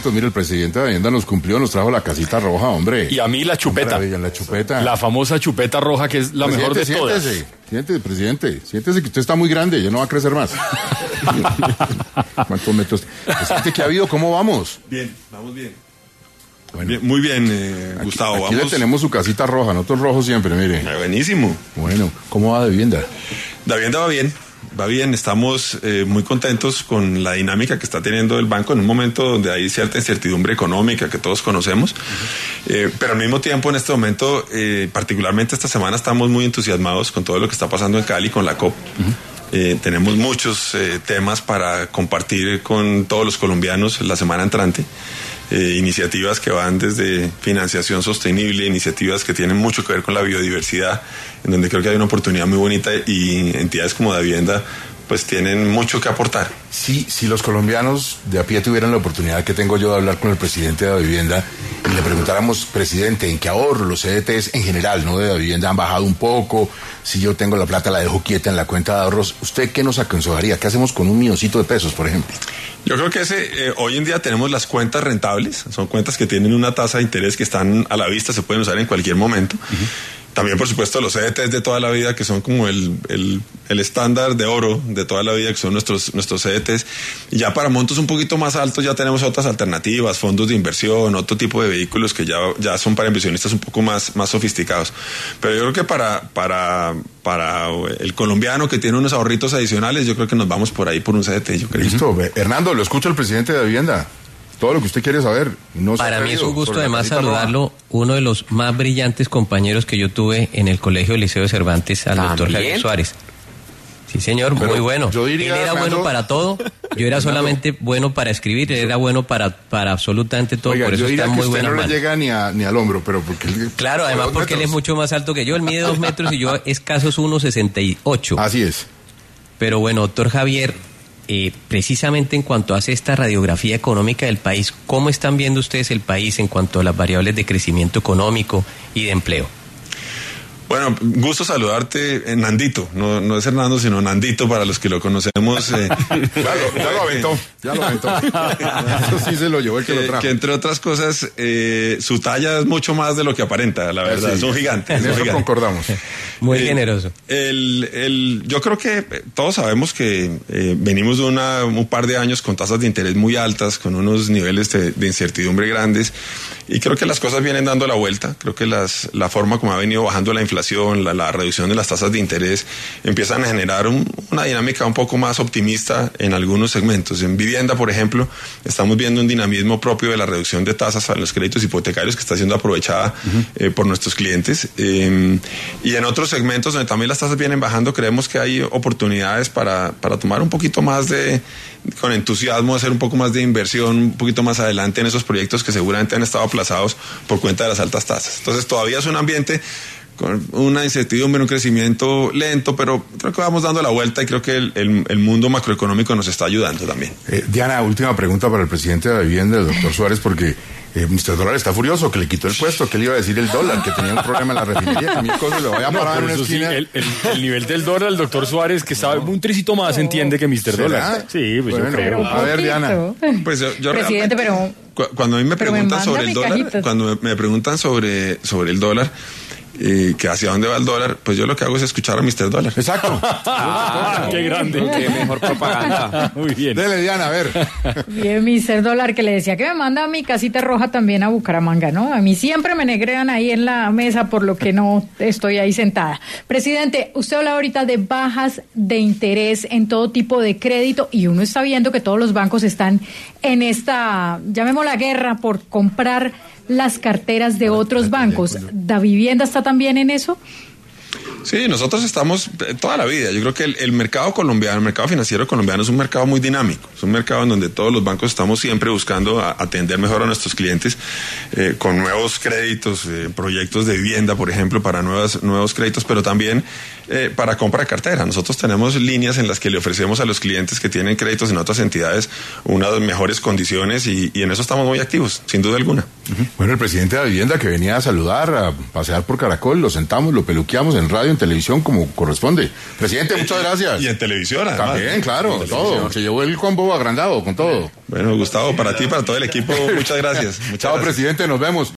Mire, el presidente de Hacienda nos cumplió, nos trajo la casita roja, hombre. Y a mí la chupeta. La chupeta. La famosa chupeta roja, que es la mejor de todas. Siéntese, presidente. Siéntese que usted está muy grande, ya no va a crecer más. ¿Cuántos metros? Presidente, ¿qué ha habido? ¿Cómo vamos? Bien, vamos bien. Bueno, bien, muy bien, Gustavo. Aquí vamos. le tenemos su casita roja, nosotros rojos siempre, mire. Buenísimo. Bueno, ¿cómo va Davivienda? Davivienda va bien. Va bien, estamos muy contentos con la dinámica que está teniendo el banco en un momento donde hay cierta incertidumbre económica que todos conocemos, pero al mismo tiempo en este momento, particularmente esta semana, estamos muy entusiasmados con todo lo que está pasando en Cali con la COP. Tenemos muchos temas para compartir con todos los colombianos la semana entrante. Iniciativas que van desde financiación sostenible, iniciativas que tienen mucho que ver con la biodiversidad, en donde creo que hay una oportunidad muy bonita y entidades como Davivienda pues tienen mucho que aportar. Sí, si los colombianos de a pie tuvieran la oportunidad que tengo yo de hablar con el presidente de Davivienda y le preguntáramos, presidente, ¿en qué ahorro los CDTs en general, no de Davivienda, han bajado un poco? Si yo tengo la plata, la dejo quieta en la cuenta de ahorros. ¿Usted qué nos aconsejaría? ¿Qué hacemos con $1.000.000 de pesos, por ejemplo? Yo creo que hoy en día tenemos las cuentas rentables, son cuentas que tienen una tasa de interés que están a la vista, se pueden usar en cualquier momento. También, por supuesto, los CDTs de toda la vida, que son como el estándar de oro de toda la vida, que son nuestros CDTs. Y ya para montos un poquito más altos ya tenemos otras alternativas, fondos de inversión, otro tipo de vehículos que ya son para inversionistas un poco más sofisticados. Pero yo creo que para el colombiano que tiene unos ahorritos adicionales, yo creo que nos vamos por ahí por un CDT, yo creo. Listo. Hernando, lo escucha el presidente de Davivienda. Todo lo que usted quiere saber. Para mí es un gusto además saludarlo, uno de los más brillantes compañeros que yo tuve en el Colegio Liceo de Cervantes, al doctor Javier Suárez. Sí, señor, muy bueno. Él era bueno para todo, yo era solamente bueno para escribir, él era bueno para absolutamente todo. Oiga, por eso está muy bueno. No le llega ni al hombro, pero porque... Claro, además porque él es mucho más alto que yo, él mide 2 metros y yo escasos 1,68. Así es. Pero bueno, doctor Javier, precisamente en cuanto hace esta radiografía económica del país, ¿cómo están viendo ustedes el país en cuanto a las variables de crecimiento económico y de empleo? Bueno, gusto saludarte, Nandito, no es Hernando, sino Nandito, para los que lo conocemos. Ya lo aventó. Eso sí se lo llevó el que lo trajo. Que entre otras cosas, su talla es mucho más de lo que aparenta, la verdad, es un gigante. En eso concordamos. Muy generoso. Yo creo que todos sabemos que venimos de un par de años con tasas de interés muy altas, con unos niveles de incertidumbre grandes, y creo que las cosas vienen dando la vuelta. Creo que la forma como ha venido bajando la inflación, la reducción de las tasas de interés, empiezan a generar una dinámica un poco más optimista en algunos segmentos. En vivienda, por ejemplo, estamos viendo un dinamismo propio de la reducción de tasas a los créditos hipotecarios que está siendo aprovechada por nuestros clientes. Y en otros segmentos donde también las tasas vienen bajando, creemos que hay oportunidades para tomar un poquito más con entusiasmo, hacer un poco más de inversión, un poquito más adelante en esos proyectos que seguramente han estado aplazados por cuenta de las altas tasas. Entonces todavía es un ambiente con una incertidumbre, un crecimiento lento, pero creo que vamos dando la vuelta y creo que el mundo macroeconomíco nos está ayudando también. Diana, última pregunta para el presidente de Davivienda, el doctor Suárez, porque Mr. Dólar está furioso, que le quitó el puesto, que le iba a decir el dólar, que tenía un problema en la refinería, que mil cosas le voy a parar en una esquina. Sí, el nivel del dólar, el doctor Suárez, que sabe un tricito más, entiende que Mr. Dólar. Sí, pues bueno, yo creo. A ver, Diana. Pues yo presidente, pero cuando a mí me preguntan sobre el dólar, cuando me preguntan sobre el dólar, que hacia dónde va el dólar, pues yo lo que hago es escuchar a Mr. Dólar. Exacto. Qué grande. Qué mejor propaganda. Muy bien. Dele, Diana, a ver. Bien, Mr. Dólar, que le decía que me manda mi casita roja también a Bucaramanga, ¿no? A mí siempre me negrean ahí en la mesa, por lo que no estoy ahí sentada. Presidente, usted habla ahorita de bajas de interés en todo tipo de crédito y uno está viendo que todos los bancos están en esta, llamémosla guerra, por comprar las carteras de otros bancos. ¿Davivienda está también en eso? Sí, nosotros estamos toda la vida. Yo creo que el mercado colombiano, el mercado financiero colombiano es un mercado muy dinámico. Es un mercado en donde todos los bancos estamos siempre buscando atender mejor a nuestros clientes con nuevos créditos, proyectos de vivienda, por ejemplo, para nuevos créditos, pero también para compra de cartera. Nosotros tenemos líneas en las que le ofrecemos a los clientes que tienen créditos en otras entidades unas mejores condiciones y en eso estamos muy activos, sin duda alguna. Bueno, el presidente de la Vivienda que venía a saludar, a pasear por Caracol, lo sentamos, lo peluqueamos en radio, en televisión, como corresponde. Presidente, muchas gracias. Y en televisión, además. También, claro, todo. Se llevó el combo agrandado con todo. Bueno, Gustavo, para ti, para todo el equipo, muchas gracias. Chao, presidente, nos vemos.